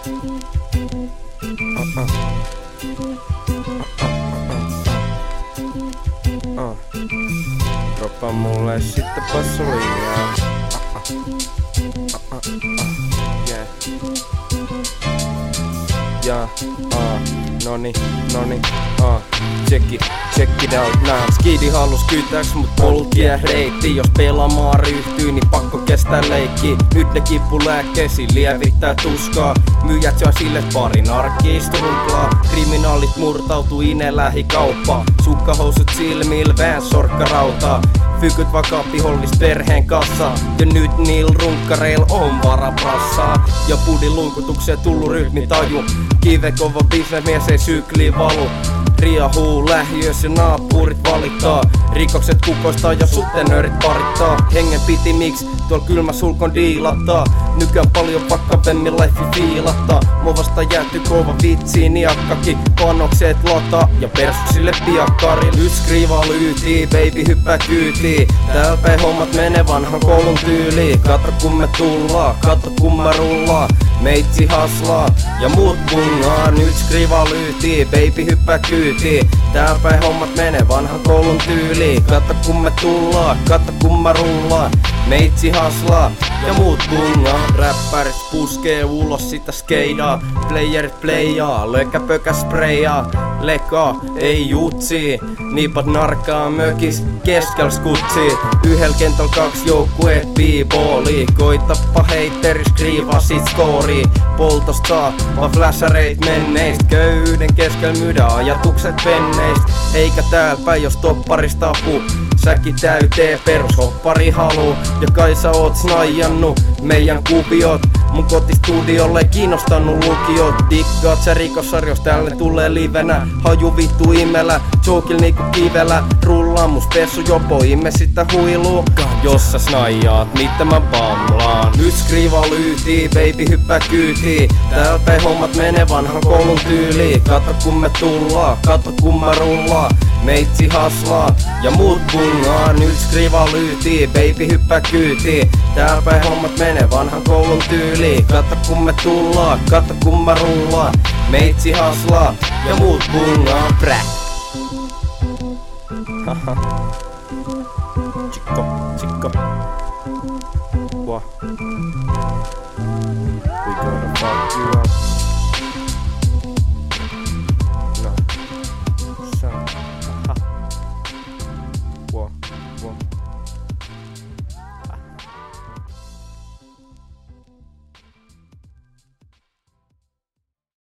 Droppa mulle sitten bassolinjaa. Yeah. Ja, noni, check it out now. Skidi halus kyytääks mut polkia reitti. Jos pelaamaan ryhtyy, niin pakko kestää leikki. Nyt ne kippulääkkeisiin lievittää tuskaa. Myyjät syö sille pari narkkiisturunklaa. Kriminaalit murtautuu ine lähikauppaan. Sukkahousut silmil, vään sorkkarautaa. Fykyt vakaampi hollis perheen kassa. Ja nyt niil runkkareil on varaprassaa. Ja pudin lunkutukseen tullu rytmitaju. Kivekova bisnesmies ei sykliin valu. Riahuu lähiössä ja naapurit valittaa. Rikokset kukoistaa ja sutenöörit parittaa. Hengen piti miksi tuolla kylmä sulkon diilattaa. Nykyään paljon vakavemmin life fiilattaa. Movasta jääty kova vitsiin niakkakin. Panokset lataa ja persuksille piakkarin. Nyt skriivaa lyytii, baby hyppää kyytiin. Täälpäin hommat menee vanhan koulun tyyliin. Katso kun me tullaan, katso kun mä rullaan. Meitsi haslaa ja muut bungaa. Nyt skriivaa lyytii, baby hyppää kyytiin. Täälpäin hommat menee vanhan koulun tyyliin. Katso kun me tullaan, katso kun mä rullaan. Meitsi haslaa ja muut bungaa. Räppärit puskee ulos sitä skeidaa. Playerit playaa, lökäpökä sprayaa. Lekaa, ei jutsi. Niipat narkkaa mökis keskel skutsi. Yhdellä kentällä 2 joukkueet b-balli. Koitappa heitteri skriivaa sit scorii. Poltosta saa vaan flashareit menneist. Köyden keskel myydä ajatukset penneist. Eikä täälpäin jos topparista apuu. Säki täytee perushoppari haluu. Ja kai sä oot snaijannu meidän kuviot. Mun kotistudiolle kiinnostanut lukiot. Diggaat sä rikossarjos, tälle tulee livenä. Haju vittu imelä, jokil niinku kivellä. Rullaa mus pessu jopo imme sitä huiluu. Jos sä snaijaat, mitä mä bamlaan. Nyt skriivaa lyytii, baby hyppää kyytiin. Täälpäin hommat menee vanhan koulun tyyliin. Katso kun me tullaan, katso kun mä rullaan. Meitsi haslaa ja muut bungaa. Nyt skriivaa lyytii, baby hyppää kyytiin. Täälpäin hommat menee vanhan koulun tyyliin. Katso kun me tullaan, katso kun mä rullaan. Meitsi haslaa ja muut bungaa. Präh. Haha. Chikko. Wah.